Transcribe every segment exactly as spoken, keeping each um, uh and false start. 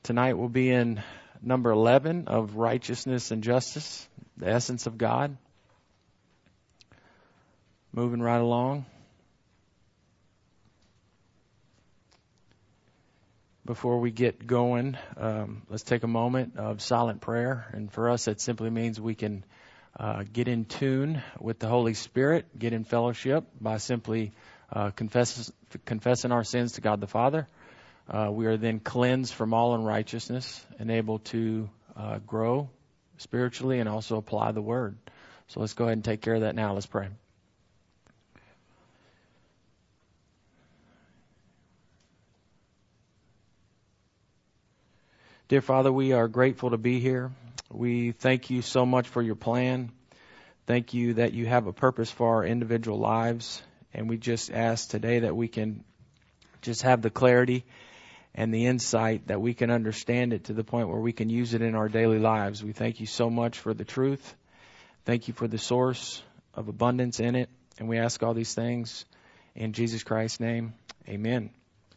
Tonight we'll be in number eleven of Righteousness and Justice, the Essence of God. Moving right along. Before we get going, um, let's take a moment of silent prayer. And for us, that simply means we can uh, get in tune with the Holy Spirit, get in fellowship by simply uh, confess, confessing our sins to God the Father. Uh, we are then cleansed from all unrighteousness and able to uh, grow spiritually and also apply the Word. So let's go ahead and take care of that now. Let's pray. Dear Father, we are grateful to be here. We thank you so much for your plan. Thank you that you have a purpose for our individual lives. And we just ask today that we can just have the clarity and the insight that we can understand it to the point where we can use it in our daily lives. We thank you so much for the truth. Thank you for the source of abundance in it. And we ask all these things in Jesus Christ's name. Amen.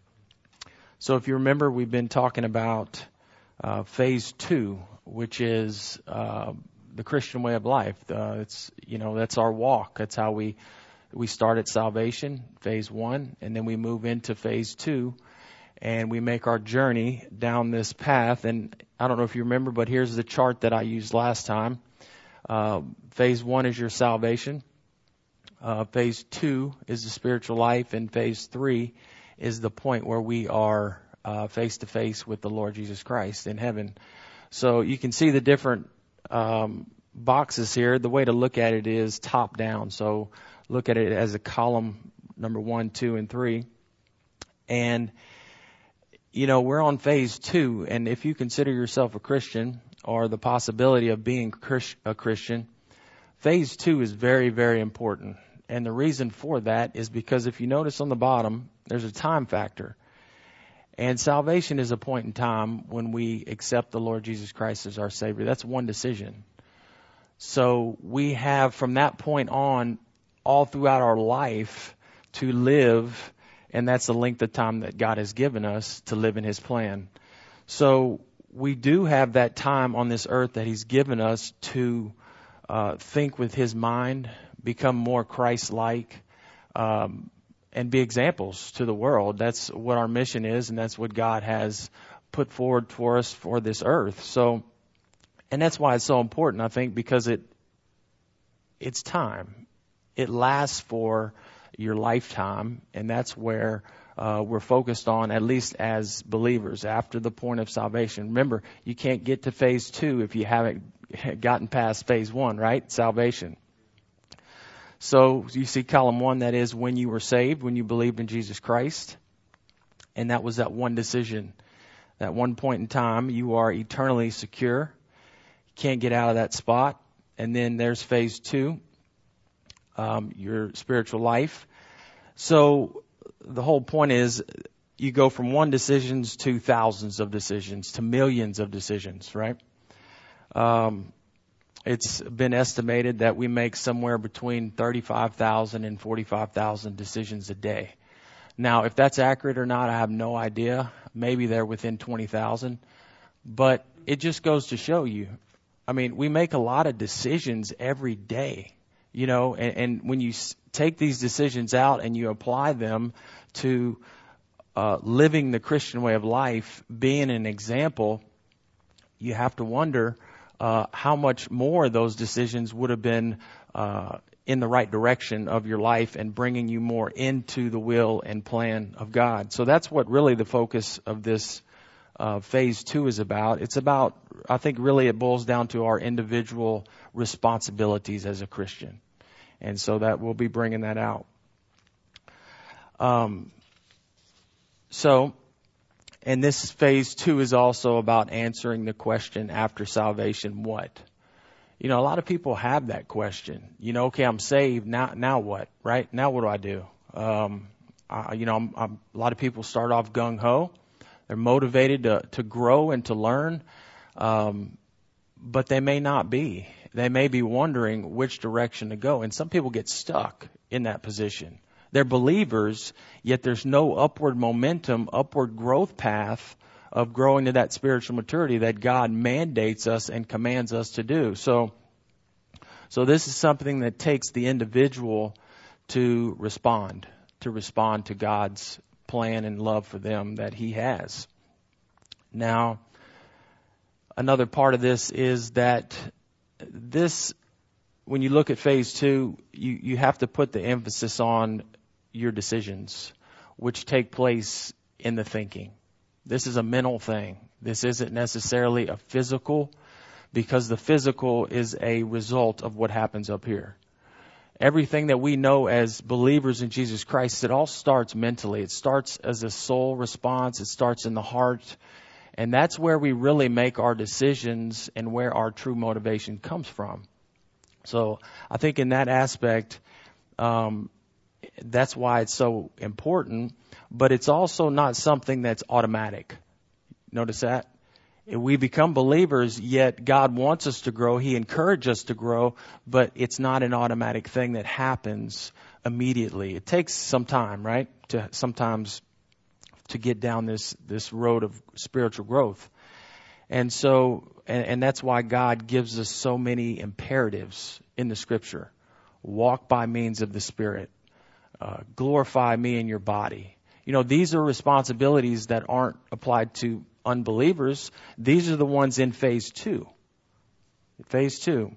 So if you remember, we've been talking about uh, phase two, which is uh, the Christian way of life. Uh, it's, you know, that's our walk. That's how we, we start at salvation, phase one, and then we move into phase two. And we make our journey down this path. And I don't know if you remember, but here's the chart that I used last time. Uh, phase one is your salvation. Uh, phase two is the spiritual life. And phase three is the point where we are uh, face to face with the Lord Jesus Christ in heaven. So you can see the different um, boxes here. The way to look at it is top down. So look at it as a column number one, two, and three. And you know, we're on phase two, and if you consider yourself a Christian or the possibility of being a Christian, phase two is very, very important. And the reason for that is because if you notice on the bottom, there's a time factor. And salvation is a point in time when we accept the Lord Jesus Christ as our Savior. That's one decision. So we have from that point on all throughout our life to live. And that's the length of time that God has given us to live in His plan. So we do have that time on this earth that He's given us to uh, think with His mind, become more Christ-like, um, and be examples to the world. That's what our mission is, and that's what God has put forward for us for this earth. So, and that's why it's so important, I think, because it it's time. It lasts for your lifetime, and that's where uh, we're focused on, at least as believers, after the point of salvation. Remember, you can't get to phase two if you haven't gotten past phase one, right? Salvation. So you see column one, that is when you were saved, when you believed in Jesus Christ, and that was that one decision. That one point in time, you are eternally secure. You can't get out of that spot. And then there's phase two. Um, your spiritual life. So the whole point is you go from one decisions to thousands of decisions to millions of decisions, right? Um, it's been estimated that we make somewhere between thirty-five thousand and forty-five thousand decisions a day. Now, if that's accurate or not, I have no idea. Maybe they're within twenty thousand. But it just goes to show you, I mean, we make a lot of decisions every day. You know, and, and when you s- take these decisions out and you apply them to uh, living the Christian way of life, being an example, you have to wonder uh, how much more those decisions would have been uh, in the right direction of your life and bringing you more into the will and plan of God. So that's what really the focus of this uh, phase two is about. It's about, I think really it boils down to our individual responsibilities as a Christian. And so that we'll be bringing that out. Um, so, and this phase two is also about answering the question after salvation, what? You know, a lot of people have that question. You know, okay, I'm saved. Now, now what? Right? Now what do I do? Um, I, you know, I'm, I'm, a lot of people start off gung ho. They're motivated to, to grow and to learn. Um, but they may not be. They may be wondering which direction to go. And some people get stuck in that position. They're believers, yet there's no upward momentum, upward growth path of growing to that spiritual maturity that God mandates us and commands us to do. So, so this is something that takes the individual to respond, to respond to God's plan and love for them that He has. Now, another part of this is that this, when you look at phase two, you, you have to put the emphasis on your decisions, which take place in the thinking. This is a mental thing. This isn't necessarily a physical, because the physical is a result of what happens up here. Everything that we know as believers in Jesus Christ, it all starts mentally. It starts as a soul response. It starts in the heart. And that's where we really make our decisions and where our true motivation comes from. So I think in that aspect, um, that's why it's so important. But it's also not something that's automatic. Notice that? We become believers, yet God wants us to grow. He encourages us to grow, but it's not an automatic thing that happens immediately. It takes some time, right? To sometimes to get down this, this road of spiritual growth. And so, and, and that's why God gives us so many imperatives in the Scripture. Walk by means of the Spirit. Uh, glorify me in your body. You know, these are responsibilities that aren't applied to unbelievers. These are the ones in phase two. Phase two.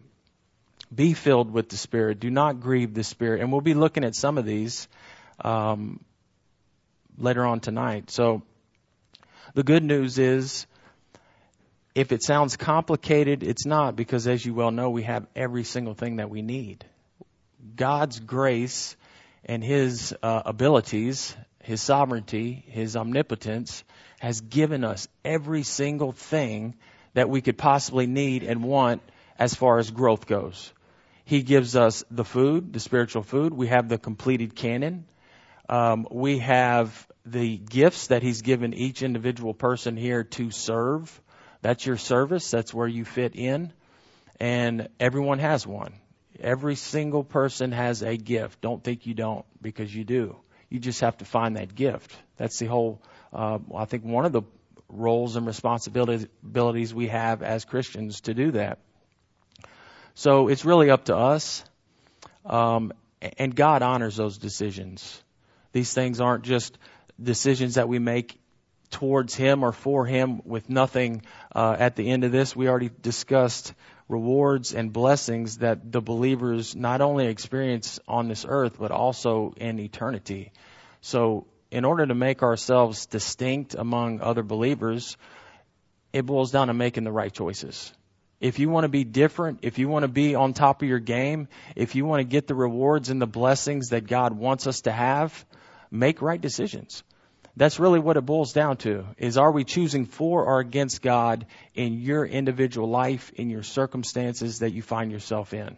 Be filled with the Spirit. Do not grieve the Spirit. And we'll be looking at some of these um, later on tonight. So the good news is, if it sounds complicated, it's not, because as you well know, we have every single thing that we need. God's grace and His uh, abilities, His sovereignty, His omnipotence has given us every single thing that we could possibly need and want as far as growth goes. He gives us the food, the spiritual food. We have the completed canon. Um, we have the gifts that He's given each individual person here to serve. That's your service. That's where you fit in. And everyone has one. Every single person has a gift. Don't think you don't, because you do. You just have to find that gift. That's the whole, uh, I think, one of the roles and responsibilities we have as Christians to do that. So it's really up to us. Um, and God honors those decisions. These things aren't just decisions that we make towards Him or for Him with nothing uh, at the end of this. We already discussed rewards and blessings that the believers not only experience on this earth, but also in eternity. So in order to make ourselves distinct among other believers, it boils down to making the right choices. If you want to be different, if you want to be on top of your game, if you want to get the rewards and the blessings that God wants us to have, make right decisions. That's really what it boils down to, is are we choosing for or against God in your individual life, in your circumstances that you find yourself in?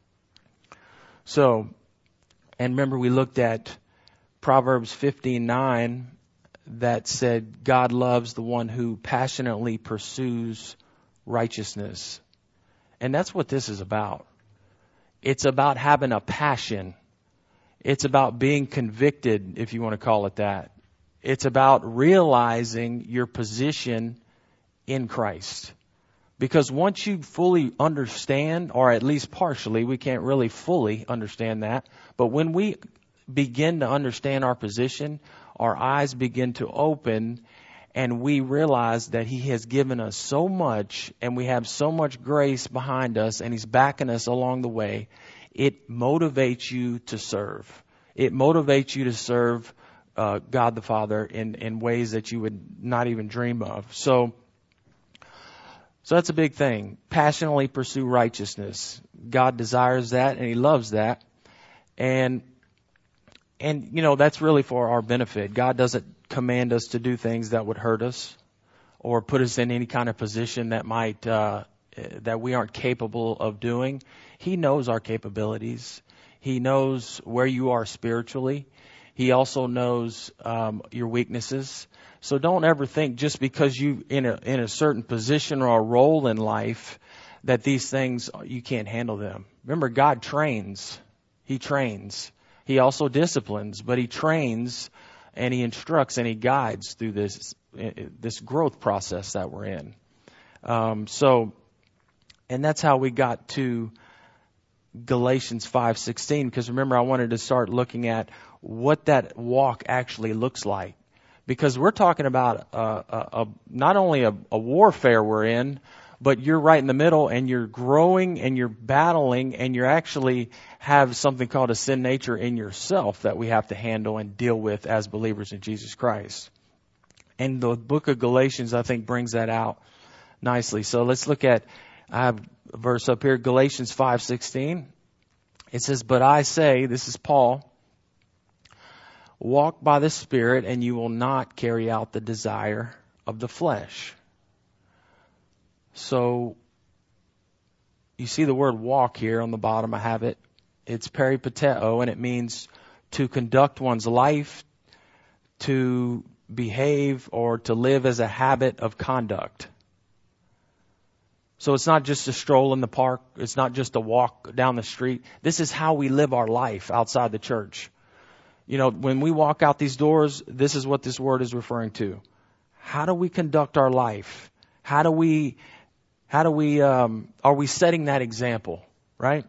So, and remember we looked at Proverbs fifteen nine that said God loves the one who passionately pursues righteousness. And that's what this is about. It's about having a passion. It's about being convicted, if you want to call it that. It's about realizing your position in Christ. Because once you fully understand, or at least partially, we can't really fully understand that, but when we begin to understand our position, our eyes begin to open, and we realize that He has given us so much, and we have so much grace behind us, and He's backing us along the way, it motivates you to serve. It motivates you to serve Uh, God the Father in, in ways that you would not even dream of. So, so that's a big thing. Passionately pursue righteousness. God desires that, and He loves that. And, and, you know, that's really for our benefit. God doesn't command us to do things that would hurt us or put us in any kind of position that might, uh, that we aren't capable of doing. He knows our capabilities. He knows where you are spiritually. He also knows um, your weaknesses. So don't ever think just because you in a in a certain position or a role in life that these things, you can't handle them. Remember, God trains. He trains. He also disciplines, but He trains and He instructs and He guides through this this growth process that we're in. Um, so, and that's how we got to Galatians five sixteen, because remember, I wanted to start looking at what that walk actually looks like. Because we're talking about a, a, a, not only a, a warfare we're in, but you're right in the middle and you're growing and you're battling and you actually have something called a sin nature in yourself that we have to handle and deal with as believers in Jesus Christ. And the book of Galatians, I think, brings that out nicely. So let's look at, I have a verse up here, Galatians five sixteen. It says, "But I say," this is Paul, "walk by the Spirit, and you will not carry out the desire of the flesh." So, you see the word walk here on the bottom. I have it. It's peripateo, and it means to conduct one's life, to behave, or to live as a habit of conduct. So it's not just a stroll in the park. It's not just a walk down the street. This is how we live our life outside the church. You know, when we walk out these doors, this is what this word is referring to. How do we conduct our life? How do we, how do we, um, are we setting that example, right?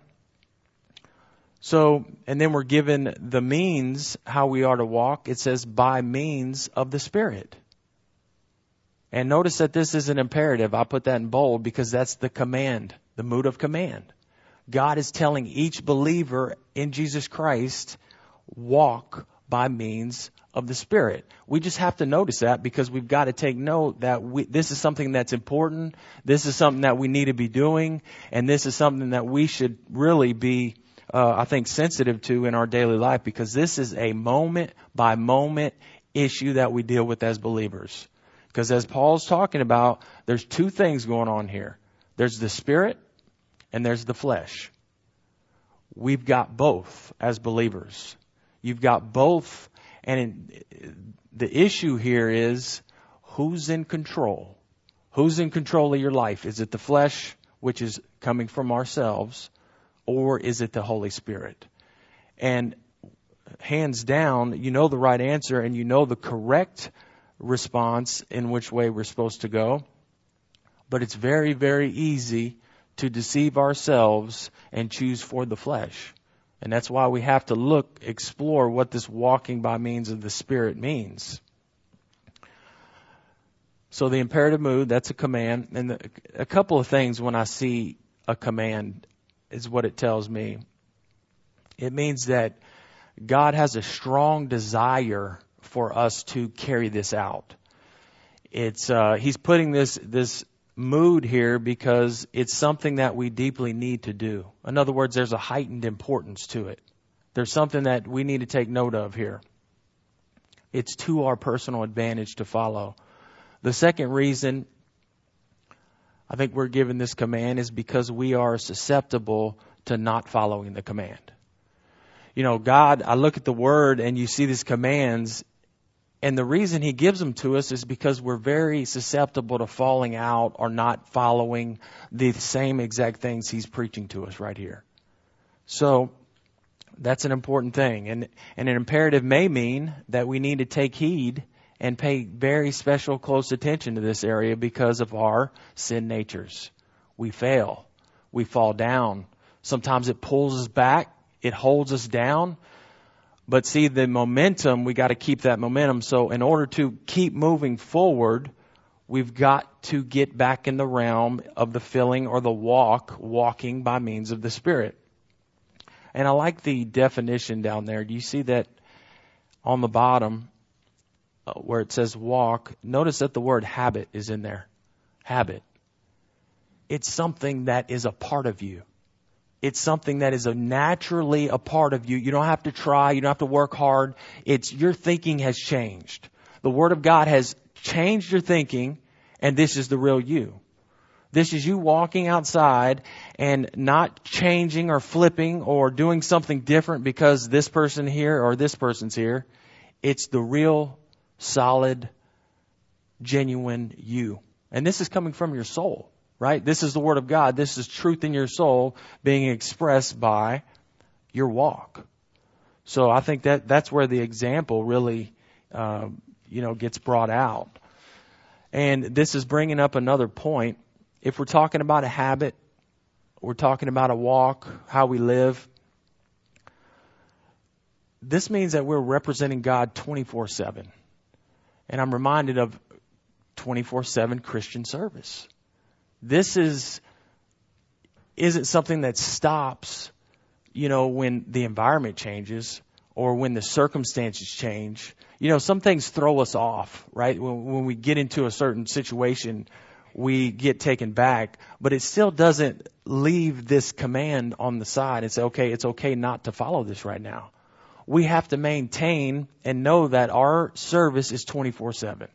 So, and then we're given the means how we are to walk. It says by means of the Spirit. And notice that this is an imperative. I put that in bold because that's the command, the mood of command. God is telling each believer in Jesus Christ, walk by means of the Spirit. We just have to notice that because we've got to take note that we, this is something that's important. This is something that we need to be doing. And this is something that we should really be, uh, I think, sensitive to in our daily life, because this is a moment by moment issue that we deal with as believers. Because as Paul's talking about, there's two things going on here. There's the Spirit and there's the flesh. We've got both as believers. You've got both. And in, the issue here is who's in control? Who's in control of your life? Is it the flesh, which is coming from ourselves, or is it the Holy Spirit? And hands down, you know the right answer and you know the correct response in which way we're supposed to go. But it's very, very easy to deceive ourselves and choose for the flesh. And that's why we have to look, explore what this walking by means of the Spirit means. So the imperative mood, that's a command. And the, a couple of things when I see a command is what it tells me. It means that God has a strong desire for us to carry this out. It's uh, He's putting this this mood here because it's something that we deeply need to do. In other words, there's a heightened importance to it. There's something that we need to take note of here. It's to our personal advantage to follow. The second reason I think we're given this command is because we are susceptible to not following the command. You know, God, I look at the Word and you see these commands, and the reason He gives them to us is because we're very susceptible to falling out or not following the same exact things He's preaching to us right here. So that's an important thing. And, and an imperative may mean that we need to take heed and pay very special close attention to this area because of our sin natures. We fail. We fall down. Sometimes it pulls us back. It holds us down. But see, the momentum, we got to keep that momentum. So in order to keep moving forward, we've got to get back in the realm of the filling or the walk, walking by means of the Spirit. And I like the definition down there. Do you see that on the bottom uh, where it says walk? Notice that the word habit is in there. Habit. It's something that is a part of you. It's something that is a naturally a part of you. You don't have to try. You don't have to work hard. It's your thinking has changed. The Word of God has changed your thinking, and this is the real you. This is you walking outside and not changing or flipping or doing something different because this person here or this person's here. It's the real, solid, genuine you. And this is coming from your soul. Right? This is the Word of God. This is truth in your soul being expressed by your walk. So I think that that's where the example really uh, you know, gets brought out. And this is bringing up another point. If we're talking about a habit, we're talking about a walk, how we live, this means that we're representing God twenty-four seven. And I'm reminded of twenty-four seven Christian service. This is, isn't something that stops, you know, when the environment changes or when the circumstances change. You know, some things throw us off, right? When, when we get into a certain situation, we get taken back, but it still doesn't leave this command on the side and say, okay, it's okay not to follow this right now. We have to maintain and know that our service is twenty-four seven.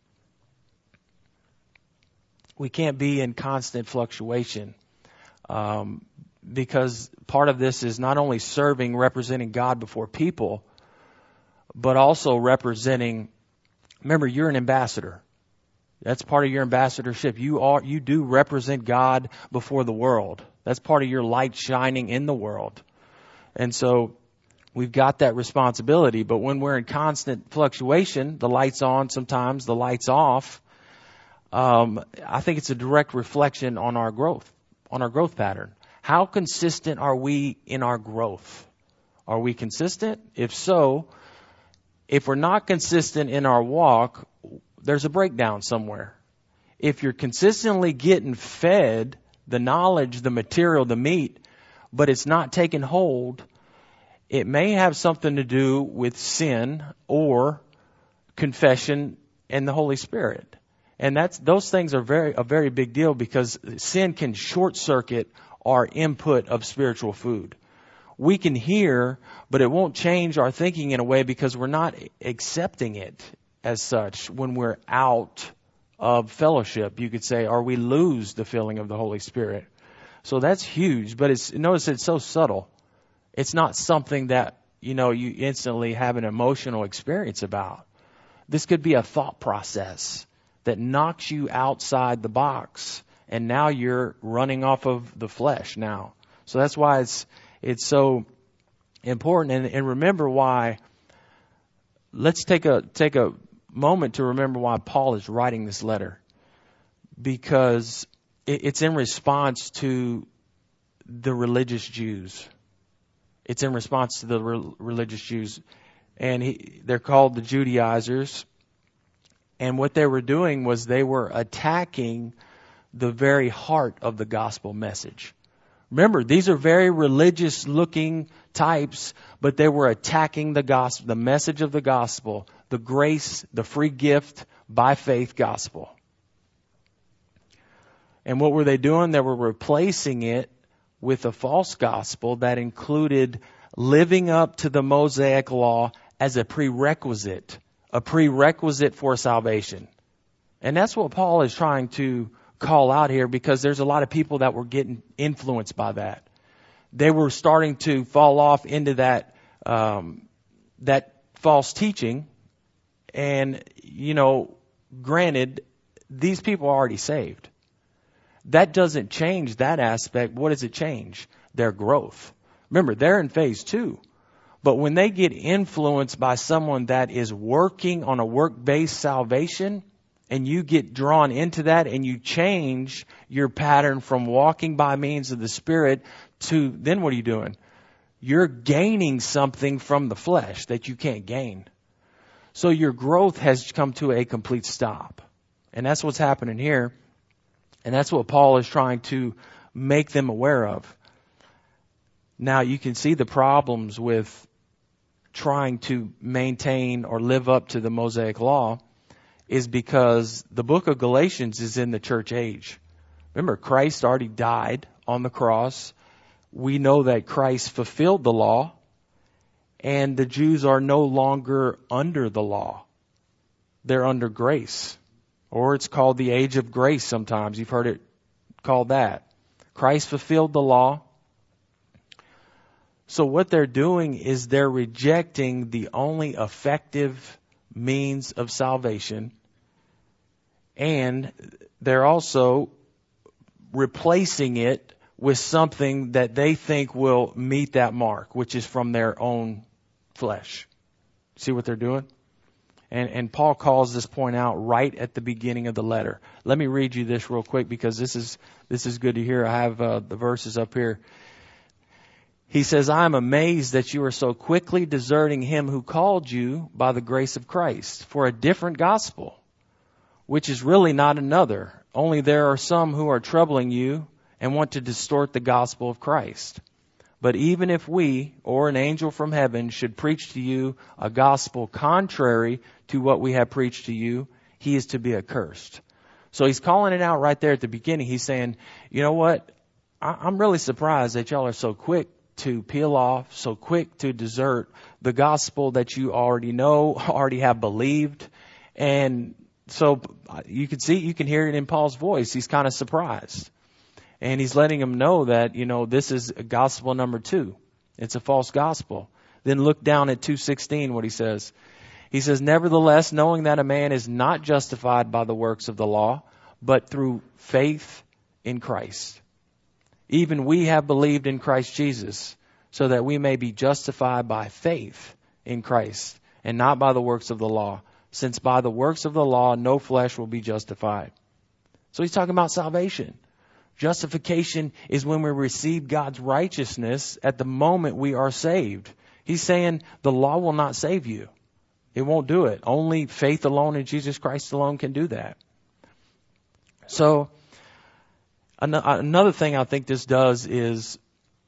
We can't be in constant fluctuation, um, because part of this is not only serving, representing God before people, but also representing, remember, you're an ambassador. That's part of your ambassadorship. You are, you do represent God before the world. That's part of your light shining in the world. And so we've got that responsibility. But when we're in constant fluctuation, the light's on sometimes, the light's off, um, I think it's a direct reflection on our growth, on our growth pattern. How consistent are we in our growth? Are we consistent? If so, if we're not consistent in our walk, there's a breakdown somewhere. If you're consistently getting fed the knowledge, the material, the meat, but it's not taking hold, it may have something to do with sin or confession and the Holy Spirit. And that's, those things are very, a very big deal, because sin can short circuit our input of spiritual food. We can hear, but it won't change our thinking in a way because we're not accepting it as such when we're out of fellowship. You could say, or we lose the filling of the Holy Spirit. So that's huge, but it's, notice it's so subtle. It's not something that, you know, you instantly have an emotional experience about. This could be a thought process that knocks you outside the box, and now you're running off of the flesh now. So that's why it's it's so important. And, and remember why. Let's take a take a moment to remember why Paul is writing this letter, because it, it's in response to the religious Jews. It's in response to the re- religious Jews, and he, they're called the Judaizers. And what they were doing was they were attacking the very heart of the gospel message. Remember, these are very religious looking types, but they were attacking the gospel, the message of the gospel, the grace, the free gift by faith gospel. And what were they doing? They were replacing it with a false gospel that included living up to the Mosaic law as a prerequisite, a prerequisite for salvation. And that's what Paul is trying to call out here, because there's a lot of people that were getting influenced by that. They were starting to fall off into that, um, that false teaching. And, you know, granted, these people are already saved. That doesn't change that aspect. What does it change? Their growth. Remember, they're in phase two. But when they get influenced by someone that is working on a work-based salvation, and you get drawn into that and you change your pattern from walking by means of the Spirit to, then what are you doing? You're gaining something from the flesh that you can't gain. So your growth has come to a complete stop. And that's what's happening here. And that's what Paul is trying to make them aware of. Now you can see the problems with trying to maintain or live up to the Mosaic law is because the book of Galatians is in the church age. Remember, Christ already died on the cross. We know that Christ fulfilled the law, and the Jews are no longer under the law. They're under grace. Or it's called the age of grace sometimes. You've heard it called that. Christ fulfilled the law. So what they're doing is they're rejecting the only effective means of salvation, and they're also replacing it with something that they think will meet that mark, which is from their own flesh. See what they're doing? And, and Paul calls this point out right at the beginning of the letter. Let me read you this real quick because this is this is good to hear. I have uh, the verses up here. He says, I am amazed that you are so quickly deserting him who called you by the grace of Christ for a different gospel, which is really not another. Only there are some who are troubling you and want to distort the gospel of Christ. But even if we, or an angel from heaven, should preach to you a gospel contrary to what we have preached to you, he is to be accursed. So he's calling it out right there at the beginning. He's saying, you know what? I- I'm really surprised that y'all are so quick to peel off, so quick to desert the gospel that you already know, already have believed. And so you can see, you can hear it in Paul's voice. He's kind of surprised. And he's letting them know that, you know, this is gospel number two. It's a false gospel. Then look down at two sixteen, what he says. He says, nevertheless, knowing that a man is not justified by the works of the law, but through faith in Christ. Even we have believed in Christ Jesus, so that we may be justified by faith in Christ, and not by the works of the law, since by the works of the law no flesh will be justified. So he's talking about salvation. Justification is when we receive God's righteousness at the moment we are saved. He's saying the law will not save you. It won't do it. Only faith alone in Jesus Christ alone can do that. So another thing I think this does is,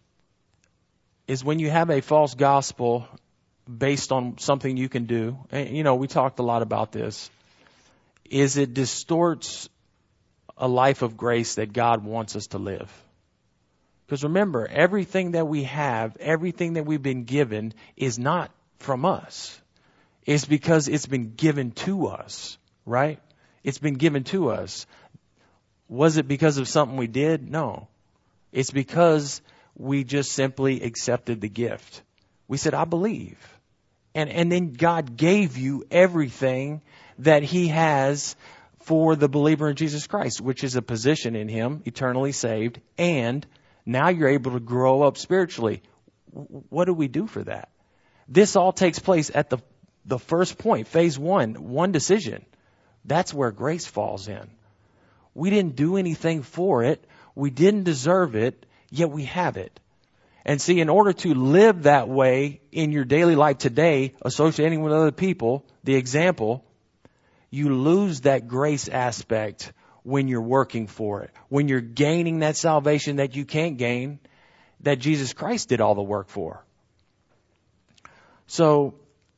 is when you have a false gospel based on something you can do, and you know, we talked a lot about this, is it distorts a life of grace that God wants us to live. Because remember, everything that we have, everything that we've been given is not from us. It's because it's been given to us, right? It's been given to us. Was it because of something we did? No. It's because we just simply accepted the gift. We said, I believe. And, and then God gave you everything that he has for the believer in Jesus Christ, which is a position in him, eternally saved, and now you're able to grow up spiritually. What do we do for that? This all takes place at the the first point, phase one, one decision. That's where grace falls in. We didn't do anything for it. We didn't deserve it, yet we have it. And see, in order to live that way in your daily life today, associating with other people, the example, you lose that grace aspect when you're working for it. When you're gaining that salvation that you can't gain, that Jesus Christ did all the work for. So,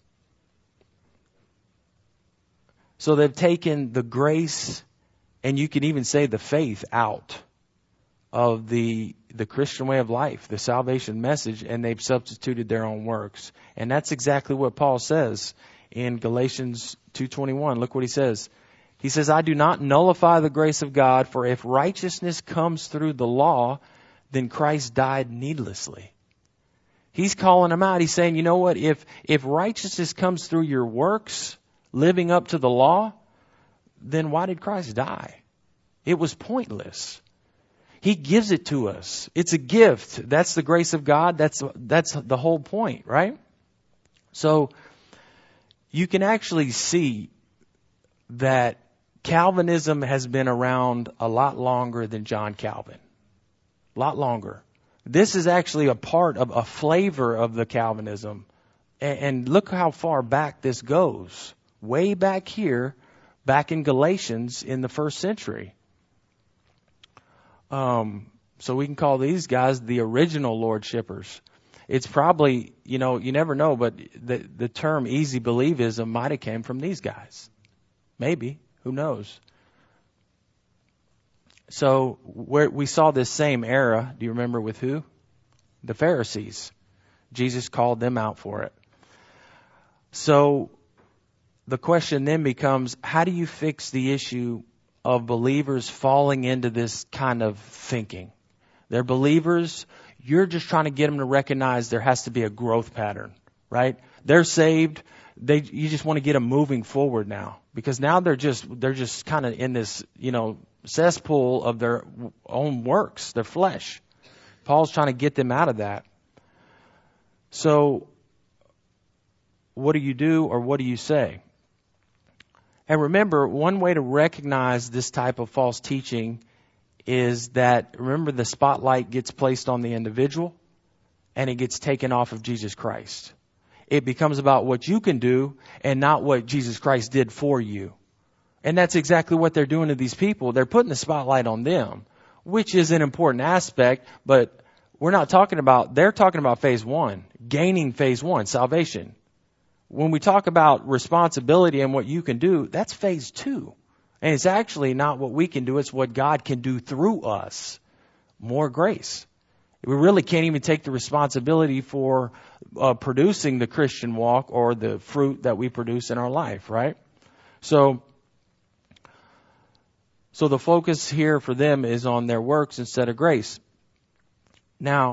so they've taken the grace, and you can even say the faith, out of the the Christian way of life, the salvation message, and they've substituted their own works. And that's exactly what Paul says in Galatians two twenty-one. Look what he says. He says, I do not nullify the grace of God, for if righteousness comes through the law, then Christ died needlessly. He's calling them out. He's saying, you know what? If, if righteousness comes through your works, living up to the law, then why did Christ die? It was pointless. He gives it to us. It's a gift. That's the grace of God. That's, that's the whole point, right? So, you can actually see that Calvinism has been around a lot longer than John Calvin. A lot longer. This is actually a part of a flavor of the Calvinism. And, and look how far back this goes. Way back here, back in Galatians in the first century. Um, so we can call these guys the original Lordshippers. It's probably, you know, you never know, but the the term easy believism might have came from these guys. Maybe. Who knows? So where we saw this same era, do you remember with who? The Pharisees. Jesus called them out for it. So the question then becomes, how do you fix the issue of believers falling into this kind of thinking? They're believers. You're just trying to get them to recognize there has to be a growth pattern, right? They're saved. They, you just want to get them moving forward now, because now they're just, they're just kind of in this, you know, cesspool of their own works, their flesh. Paul's trying to get them out of that. So what do you do, or what do you say? And remember, one way to recognize this type of false teaching is that, remember, the spotlight gets placed on the individual and it gets taken off of Jesus Christ. It becomes about what you can do and not what Jesus Christ did for you. And that's exactly what they're doing to these people. They're putting the spotlight on them, which is an important aspect, but we're not talking about, they're talking about phase one, gaining phase one, salvation. When we talk about responsibility and what you can do, that's phase two. And it's actually not what we can do, it's what God can do through us. More grace. We really can't even take the responsibility for uh, producing the Christian walk or the fruit that we produce in our life, right? So, so the focus here for them is on their works instead of grace. Now,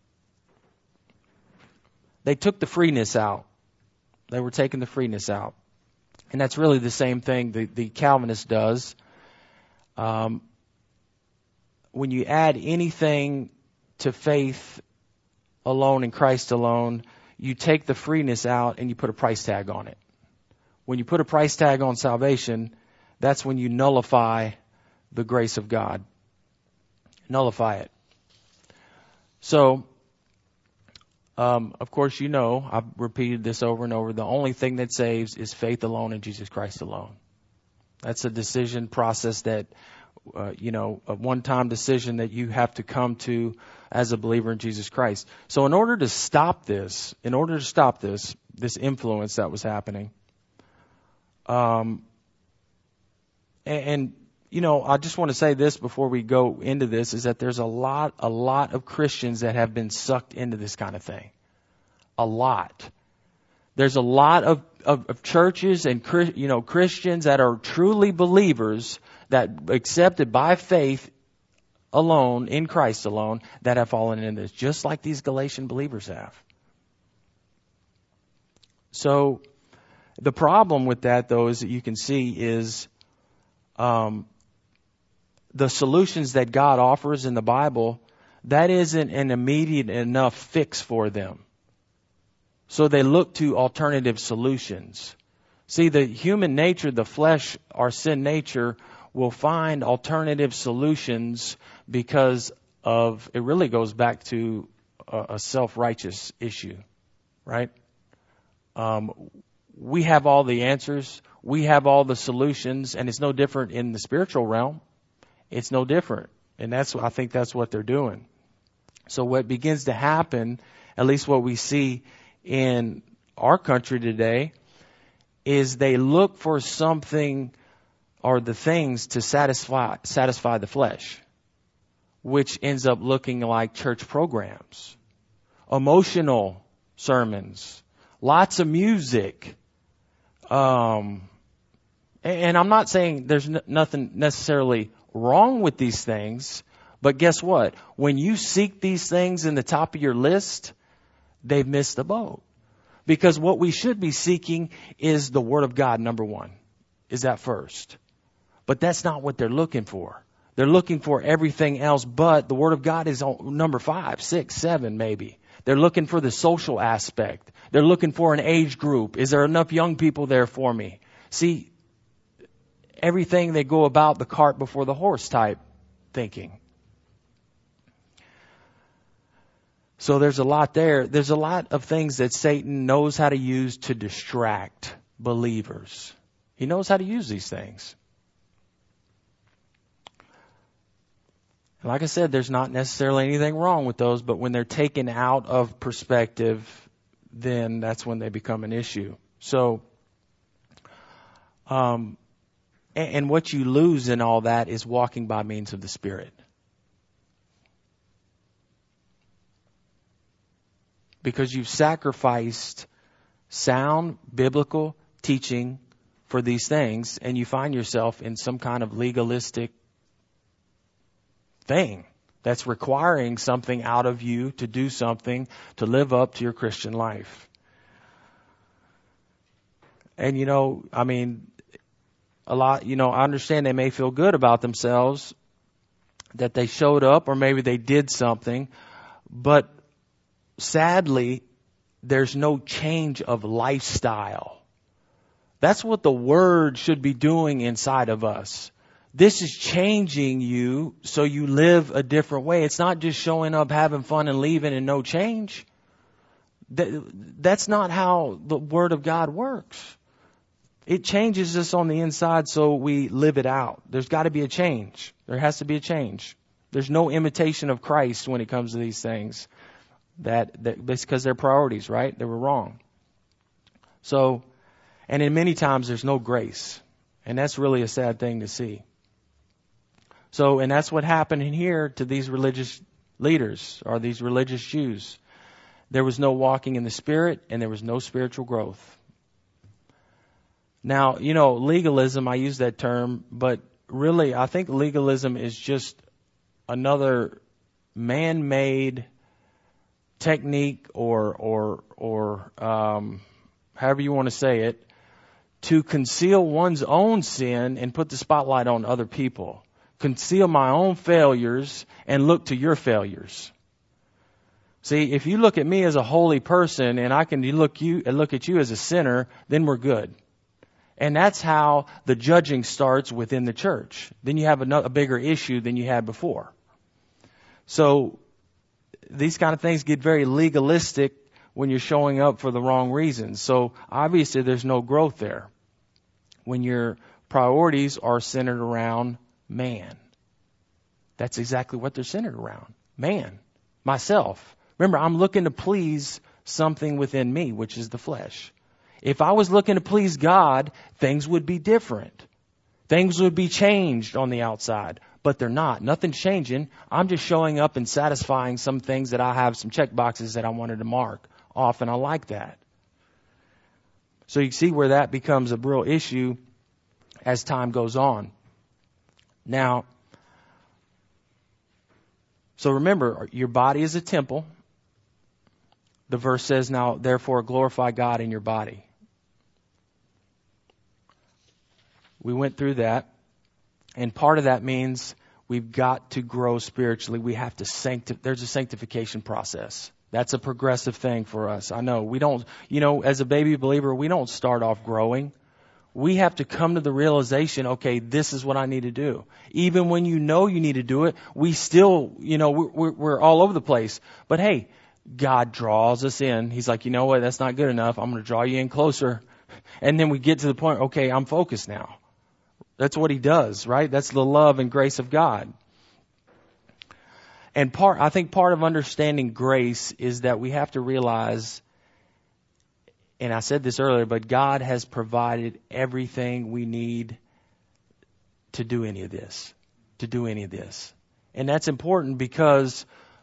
they took the freeness out. They were taking the freeness out. And that's really the same thing the, the Calvinist does. Um, when you add anything to faith alone in Christ alone, you take the freeness out and you put a price tag on it. When you put a price tag on salvation, that's when you nullify the grace of God. Nullify it. So, um, of course, you know, I've repeated this over and over. The only thing that saves is faith alone in Jesus Christ alone. That's a decision process that, uh, you know, a one-time decision that you have to come to as a believer in Jesus Christ. So in order to stop this, in order to stop this, this influence that was happening, um, and, and you know, I just want to say this before we go into this, is that there's a lot, a lot of Christians that have been sucked into this kind of thing. A lot. There's a lot of, of, of churches and, you know, Christians that are truly believers that accepted by faith alone, in Christ alone, that have fallen into this, just like these Galatian believers have. So the problem with that, though, is that you can see is, um, the solutions that God offers in the Bible, that isn't an immediate enough fix for them. So they look to alternative solutions. See, the human nature, the flesh, our sin nature, will find alternative solutions because of, it really goes back to a, a self-righteous issue, right? Um, we have all the answers. We have all the solutions, and it's no different in the spiritual realm. It's no different. And that's, I think that's what they're doing. So what begins to happen, at least what we see in our country today, is they look for something or the things to satisfy, satisfy the flesh, which ends up looking like church programs, emotional sermons, lots of music. Um, and I'm not saying there's n- nothing necessarily wrong with these things, but guess what? When you seek these things in the top of your list, they've missed the boat. Because what we should be seeking is the Word of God, number one. Is that first? But that's not what they're looking for. They're looking for everything else, but the Word of God is on number five, six, seven, maybe. They're looking for the social aspect. They're looking for an age group. Is there enough young people there for me? See, everything they go about the cart before the horse type thinking. So there's a lot there. There's a lot of things that Satan knows how to use to distract believers. He knows how to use these things. And like I said, there's not necessarily anything wrong with those, but when they're taken out of perspective, then that's when they become an issue. So, um, and, and what you lose in all that is walking by means of the Spirit. Because you've sacrificed sound biblical teaching for these things, and you find yourself in some kind of legalistic thing that's requiring something out of you to do something to live up to your Christian life. And, you know, I mean, a lot, you know, I understand they may feel good about themselves that they showed up or maybe they did something, but sadly, there's no change of lifestyle. That's what the Word should be doing inside of us. This is changing you so you live a different way. It's not just showing up, having fun, and leaving and no change. That, that's not how the Word of God works. It changes us on the inside so we live it out. There's got to be a change. There has to be a change. There's no imitation of Christ when it comes to these things. That, that that's because they're priorities, right? They were wrong. So, and in many times there's no grace. And that's really a sad thing to see. So, and that's what happened in here to these religious leaders or these religious Jews. There was no walking in the Spirit and there was no spiritual growth. Now, you know, legalism, I use that term, but really I think legalism is just another man-made technique or, or, or, um, however you want to say it, to conceal one's own sin and put the spotlight on other people. Conceal my own failures and look to your failures. See, if you look at me as a holy person and I can look you look at you as a sinner, then we're good. And that's how the judging starts within the church. Then you have a, a bigger issue than you had before. So these kind of things get very legalistic when you're showing up for the wrong reasons. So obviously there's no growth there when your priorities are centered around man. That's exactly what they're centered around. Man. Myself. Remember, I'm looking to please something within me, which is the flesh. If I was looking to please God, things would be different. Things would be changed on the outside. But they're not. Nothing's changing. I'm just showing up and satisfying some things that I have, some check boxes that I wanted to mark off, and I like that. So you see where that becomes a real issue as time goes on. Now, so remember, your body is a temple. The verse says, now, therefore, glorify God in your body. We went through that. And part of that means we've got to grow spiritually. We have to sanctify. There's a sanctification process. That's a progressive thing for us. I know we don't, you know, as a baby believer, we don't start off growing. We have to come to the realization, okay, this is what I need to do. Even when you know you need to do it, we still, you know, we're, we're all over the place. But hey, God draws us in. He's like, you know what, that's not good enough. I'm going to draw you in closer. And then we get to the point, okay, I'm focused now. That's what he does, right? That's the love and grace of God. And part, I think part of understanding grace is that we have to realize, and I said this earlier, but God has provided everything we need to do any of this, to do any of this. And that's important because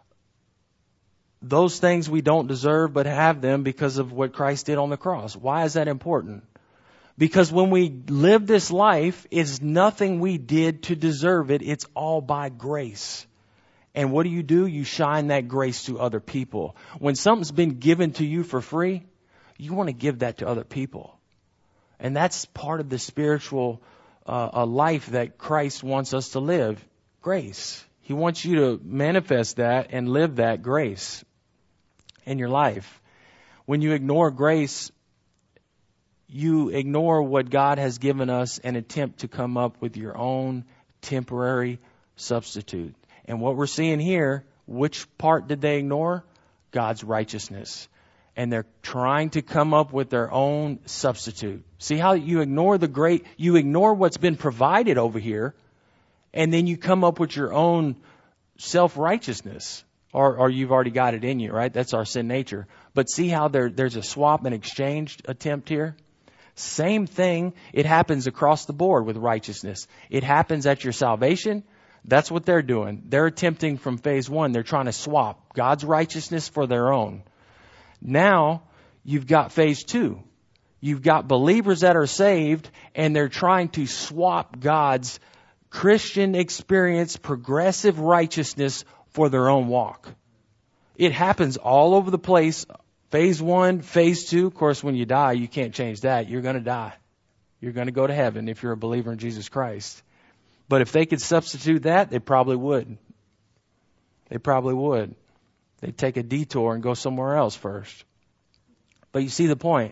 those things we don't deserve but have them because of what Christ did on the cross. Why is that important? Because when we live this life, it's nothing we did to deserve it. It's all by grace. And what do you do? You shine that grace to other people. When something's been given to you for free, you want to give that to other people. And that's part of the spiritual uh, a life that Christ wants us to live. Grace. He wants you to manifest that and live that grace in your life. When you ignore grace, you ignore what God has given us and attempt to come up with your own temporary substitute. And what we're seeing here, which part did they ignore? God's righteousness. And they're trying to come up with their own substitute. See how you ignore the great, you ignore what's been provided over here, and then you come up with your own self-righteousness. Or, or you've already got it in you, right? That's our sin nature. But see how there, there's a swap and exchange attempt here? Same thing. It happens across the board with righteousness. It happens at your salvation. That's what they're doing. They're attempting from phase one. They're trying to swap God's righteousness for their own. Now you've got phase two. You've got believers that are saved and they're trying to swap God's Christian experience, progressive righteousness for their own walk. It happens all over the place. Phase one, phase two. Of course, when you die, you can't change that. You're going to die. You're going to go to heaven if you're a believer in Jesus Christ. But if they could substitute that, they probably would. They probably would. They'd take a detour and go somewhere else first. But you see the point.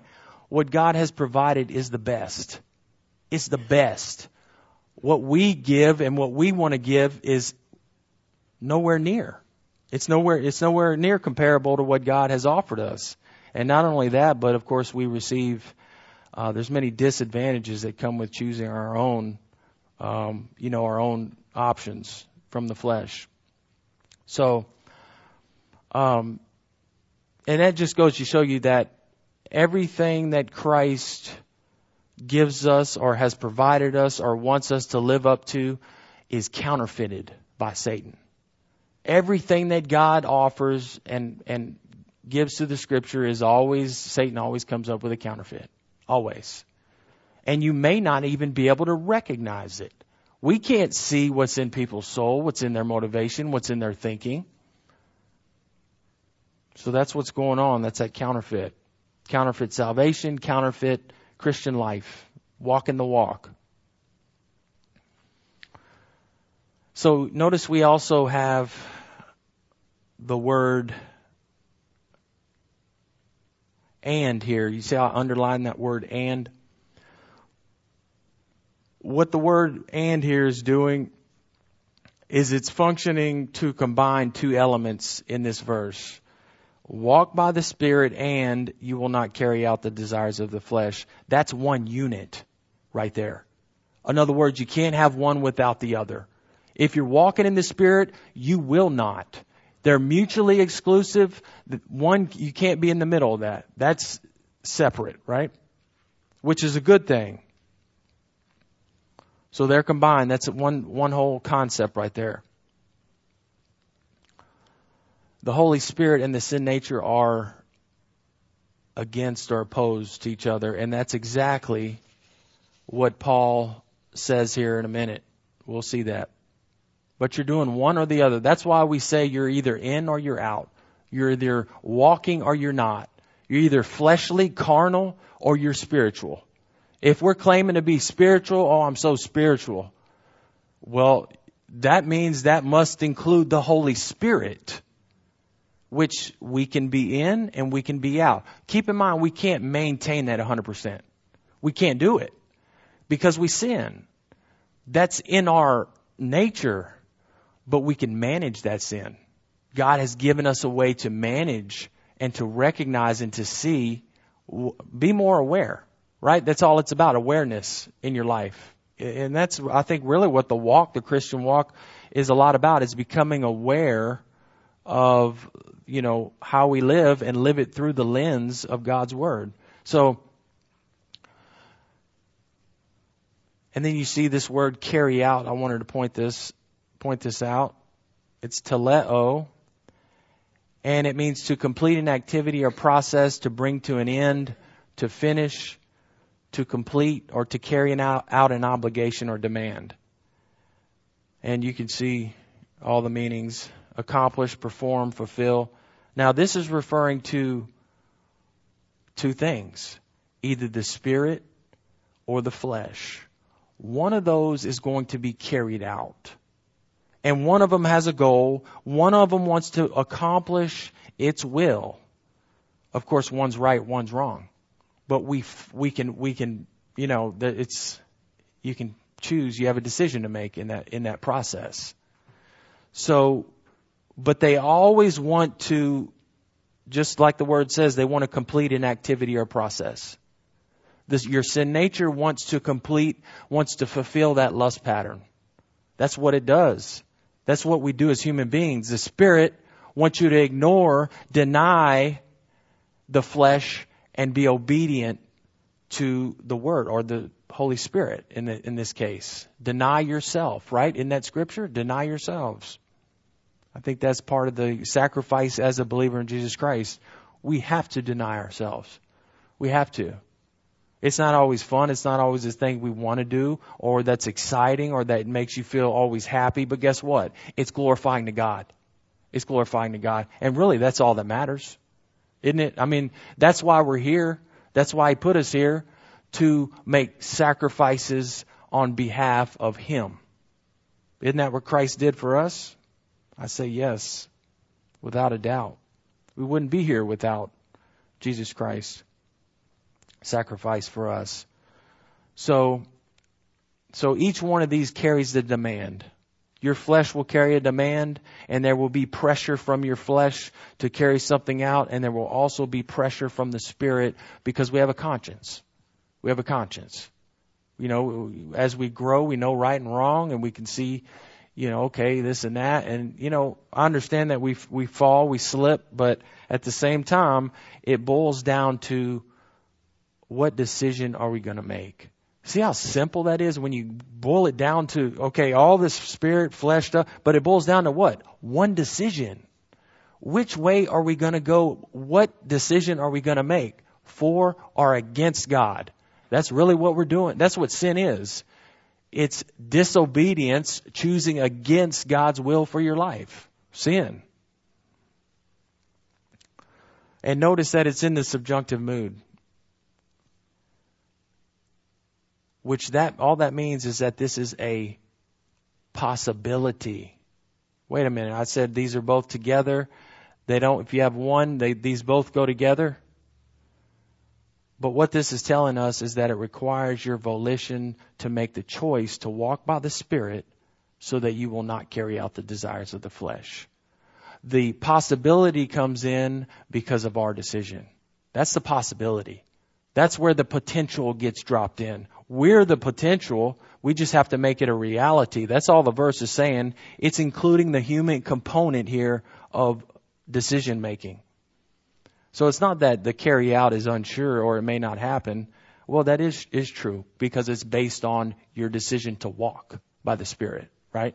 what God has provided is the best. It's the best. What we give and what we want to give is nowhere near. It's nowhere, it's nowhere near comparable to what God has offered us. And not only that, but of course we receive, uh, there's many disadvantages that come with choosing our own, um, you know, our own options from the flesh. So, um, and that just goes to show you that everything that Christ gives us or has provided us or wants us to live up to is counterfeited by Satan. Everything that God offers and, and gives to the Scripture is always, Satan always comes up with a counterfeit. Always. And you may not even be able to recognize it. We can't see what's in people's soul, what's in their motivation, what's in their thinking. So that's what's going on. That's that counterfeit. Counterfeit salvation, counterfeit Christian life. Walking the walk. So notice we also have the word and here. You see how I underline that word and? What the word and here is doing is it's functioning to combine two elements in this verse. Walk by the Spirit and you will not carry out the desires of the flesh. That's one unit right there. In other words, you can't have one without the other. If you're walking in the Spirit, you will not. They're mutually exclusive. One, you can't be in the middle of that. That's separate, right? Which is a good thing. So they're combined. That's one, one whole concept right there. The Holy Spirit and the sin nature are against or opposed to each other. And that's exactly what Paul says here in a minute. We'll see that. But you're doing one or the other. That's why we say you're either in or you're out. You're either walking or you're not. You're either fleshly, carnal, or you're spiritual. If we're claiming to be spiritual, oh, I'm so spiritual. Well, that means that must include the Holy Spirit, which we can be in and we can be out. Keep in mind, we can't maintain that one hundred percent. We can't do it because we sin. That's in our nature, but we can manage that sin. God has given us a way to manage and to recognize and to see, be more aware, right? That's all it's about, awareness in your life. And that's, I think, really what the walk, the Christian walk, is a lot about, is becoming aware of, you know, how we live and live it through the lens of God's Word. So, and then you see this word carry out. I wanted to point this, point this out. It's teleo. And it means to complete an activity or process, to bring to an end, to finish, to complete, or to carry out, out an obligation or demand. And you can see all the meanings: accomplish, perform, fulfill. Now this is referring to two things: either the spirit or the flesh. One of those is going to be carried out. And one of them has a goal. One of them wants to accomplish its will. Of course, one's right, one's wrong. But we we can we can you know it's you can choose. You have a decision to make in that in that process. So, but they always want to, just like the word says, they want to complete an activity or process. This, your sin nature wants to complete, wants to fulfill that lust pattern. That's what it does. That's what we do as human beings. The Spirit wants you to ignore, deny the flesh, and be obedient to the Word, or the Holy Spirit in the, in this case. Deny yourself, right? In that scripture, deny yourselves. I think that's part of the sacrifice as a believer in Jesus Christ. We have to deny ourselves. We have to. It's not always fun. It's not always the thing we want to do, or that's exciting, or that makes you feel always happy. But guess what? It's glorifying to God. It's glorifying to God. And really, that's all that matters. Isn't it? I mean, that's why we're here. That's why He put us here, to make sacrifices on behalf of Him. Isn't that what Christ did for us? I say yes, without a doubt. We wouldn't be here without Jesus Christ. sacrifice for us. So, so each one of these carries the demand. Your flesh will carry a demand, and there will be pressure from your flesh to carry something out, and there will also be pressure from the Spirit because we have a conscience. We have a conscience. You know, as we grow, we know right and wrong, and we can see, you know, okay, this and that. And, you know, I understand that we we fall, we slip, but at the same time, it boils down to what decision are we going to make? See how simple that is when you boil it down to, okay, all this spirit, flesh stuff, but it boils down to what? One decision. Which way are we going to go? What decision are we going to make? For or against God? That's really what we're doing. That's what sin is. It's disobedience, choosing against God's will for your life. Sin. And notice that it's in the subjunctive mood. Which that, all that means is that this is a possibility. Wait a minute. I said these are both together. They don't, if you have one, they, these both go together. But what this is telling us is that it requires your volition to make the choice to walk by the Spirit so that you will not carry out the desires of the flesh. The possibility comes in because of our decision. That's the possibility. That's where the potential gets dropped in. We're the potential. We just have to make it a reality. That's all the verse is saying. It's including the human component here of decision making. So it's not that the carry out is unsure or it may not happen. Well, that is, is true because it's based on your decision to walk by the Spirit, right?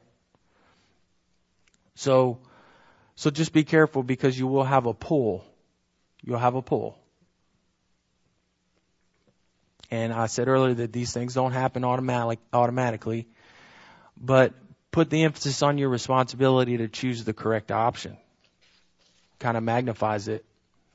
So, so just be careful because you will have a pull. You'll have a pull. And I said earlier that these things don't happen automatic, automatically, but put the emphasis on your responsibility to choose the correct option. Kind of magnifies it.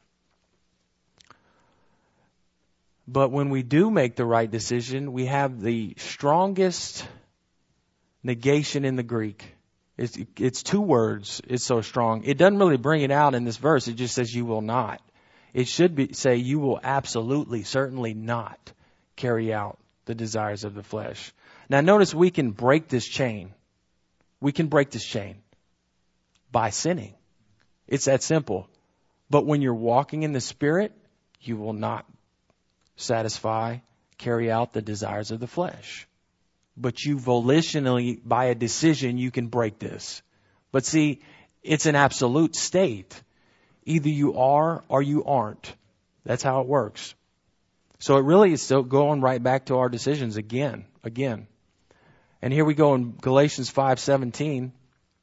But when we do make the right decision, we have the strongest negation in the Greek. It's, it's two words. It's so strong. It doesn't really bring it out in this verse. It just says you will not. It should be say you will absolutely, certainly not carry out the desires of the flesh. Now notice we can break this chain. We can break this chain by sinning. It's that simple. But when you're walking in the Spirit, you will not satisfy, carry out the desires of the flesh. But you volitionally, by a decision, you can break this. But see, it's an absolute state. Either you are or you aren't. That's how it works. So it really is still going right back to our decisions again, again. And here we go in Galatians five seventeen.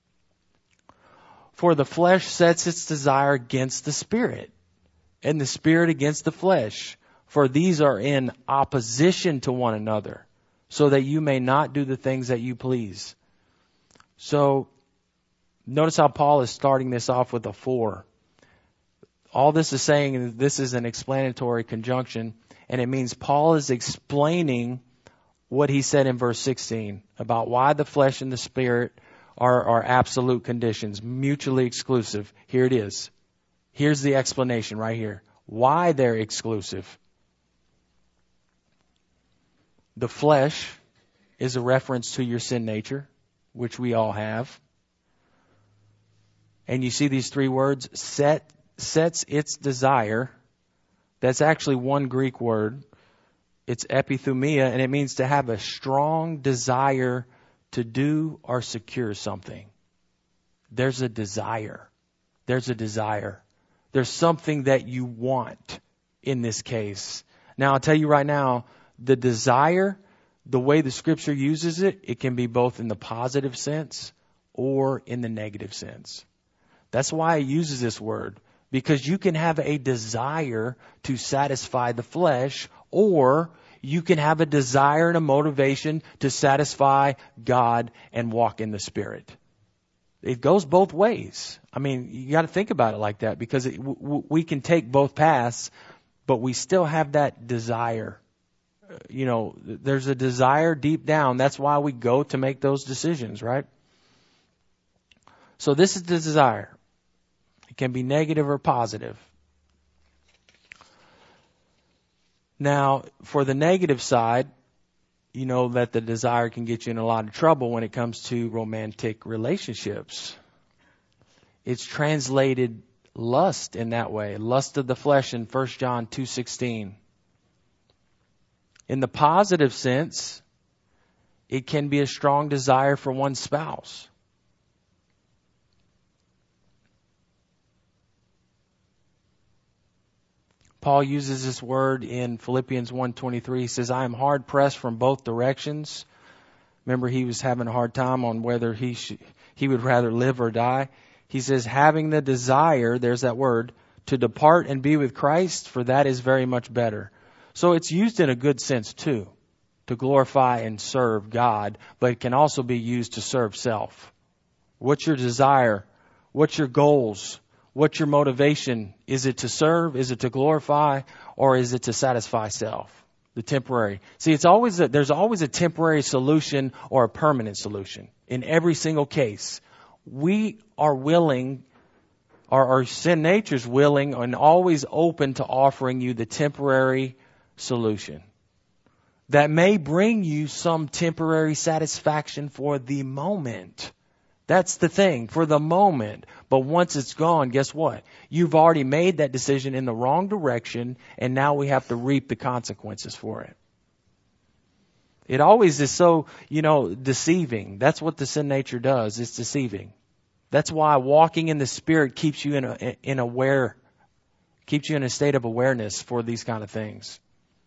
For the flesh sets its desire against the Spirit, and the Spirit against the flesh. For these are in opposition to one another, so that you may not do the things that you please. So notice how Paul is starting this off with a for. All this is saying this is an explanatory conjunction, and it means Paul is explaining what he said in verse sixteen about why the flesh and the Spirit are, are absolute conditions, mutually exclusive. Here it is. Here's the explanation right here. Why they're exclusive. The flesh is a reference to your sin nature, which we all have. And you see these three words, set, sets its desire. That's actually one Greek word. It's epithumia, and it means to have a strong desire to do or secure something. There's a desire. There's a desire. There's something that you want in this case. Now, I'll tell you right now, the desire, the way the Scripture uses it, it can be both in the positive sense or in the negative sense. That's why it uses this word. Because you can have a desire to satisfy the flesh, or you can have a desire and a motivation to satisfy God and walk in the Spirit. It goes both ways. I mean, you got to think about it like that, because it, w- we can take both paths, but we still have that desire. You know, there's a desire deep down. That's why we go to make those decisions, right? So this is the desire. It can be negative or positive. Now, for the negative side, you know that the desire can get you in a lot of trouble when it comes to romantic relationships. It's translated lust in that way, lust of the flesh in First John two sixteen. In the positive sense, it can be a strong desire for one's spouse. Paul uses this word in Philippians one twenty-three. He says, I am hard pressed from both directions. Remember, he was having a hard time on whether he should, he would rather live or die. He says, having the desire, there's that word, to depart and be with Christ, for that is very much better. So it's used in a good sense too, to glorify and serve God, but it can also be used to serve self. What's your desire? What's your goals? What's your motivation? Is it to serve? Is it to glorify? Or is it to satisfy self? The temporary. See, it's always a, there's always a temporary solution or a permanent solution in every single case. We are willing, or our sin nature is willing and always open to offering you the temporary solution that may bring you some temporary satisfaction for the moment. That's the thing, for the moment. But once it's gone, guess what? You've already made that decision in the wrong direction, and now we have to reap the consequences for it. It always is so, you know, deceiving. That's what the sin nature does. It's deceiving. That's why walking in the Spirit keeps you in a, in aware, keeps you in a state of awareness for these kind of things.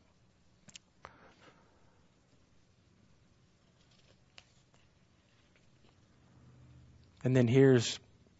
And then here's,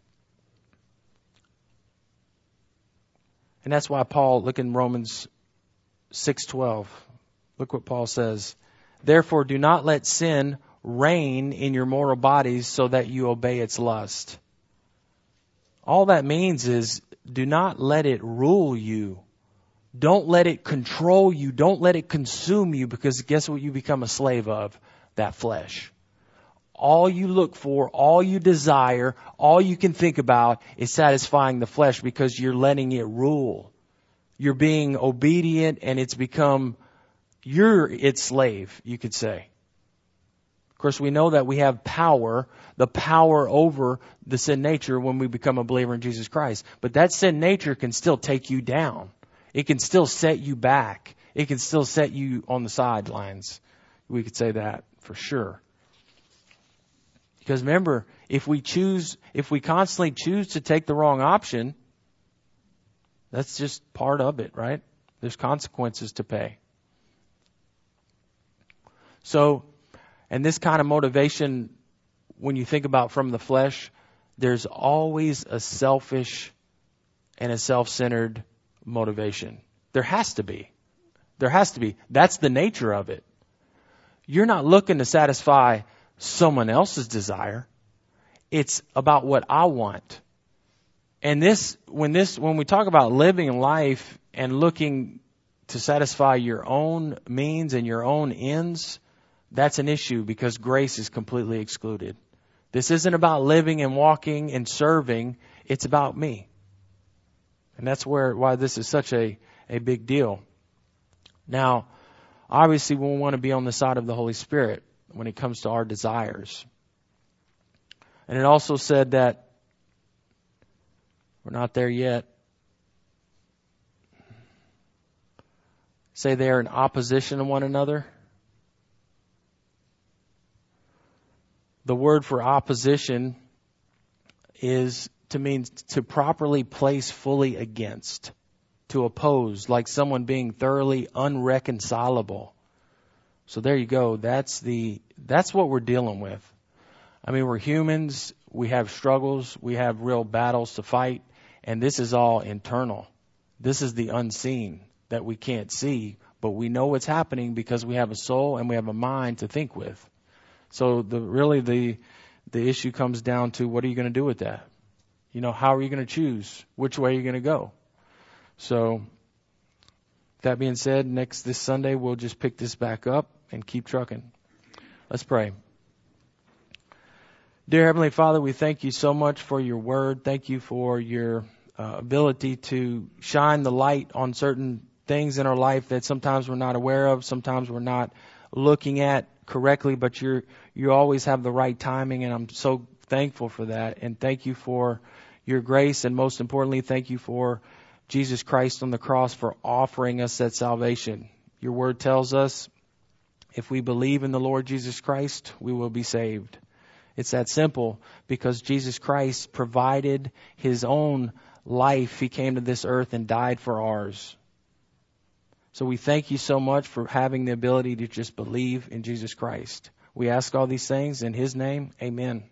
and that's why Paul, look in Romans six twelve. Look what Paul says. Therefore, do not let sin reign in your mortal bodies so that you obey its lust. All that means is do not let it rule you. Don't let it control you. Don't let it consume you, because guess what you become a slave of? That flesh. All you look for, all you desire, all you can think about is satisfying the flesh, because you're letting it rule. You're being obedient, and it's become, you're its slave, you could say. Of course, we know that we have power, the power over the sin nature when we become a believer in Jesus Christ. But that sin nature can still take you down. It can still set you back. It can still set you on the sidelines. We could say that for sure. Because remember, if we choose, if we constantly choose to take the wrong option, that's just part of it, right? There's consequences to pay. So, and this kind of motivation, when you think about from the flesh, there's always a selfish and a self-centered motivation. There has to be. There has to be. That's the nature of it. You're not looking to satisfy someone else's desire. It's about what I want. And this, when this, when we talk about living life and looking to satisfy your own means and your own ends, that's an issue, because grace is completely excluded. This isn't about living and walking and serving. It's about me. And that's where, why this is such a, a big deal. Now, obviously we want to be on the side of the Holy Spirit when it comes to our desires. And it also said that we're not there yet. Say they are in opposition to one another. The word for opposition is to mean to properly place fully against, to oppose, like someone being thoroughly unreconcilable. So there you go. That's the, that's what we're dealing with. I mean, we're humans. We have struggles. We have real battles to fight. And this is all internal. This is the unseen that we can't see, but we know what's happening because we have a soul and we have a mind to think with. So the, really the, the issue comes down to, what are you going to do with that? You know, how are you going to choose? Which way are you going to go? So that being said, next, this Sunday, we'll just pick this back up and keep trucking. Let's pray. Dear Heavenly Father, we thank you so much for your word. Thank you for your uh, ability to shine the light on certain things in our life that sometimes we're not aware of, sometimes we're not looking at correctly, but you're you always have the right timing, and I'm so thankful for that. And thank you for your grace, and most importantly, thank you for Jesus Christ on the cross for offering us that salvation. Your word tells us if we believe in the Lord Jesus Christ, we will be saved. It's that simple, because Jesus Christ provided his own life. He came to this earth and died for ours. So we thank you so much for having the ability to just believe in Jesus Christ. We ask all these things in his name. Amen.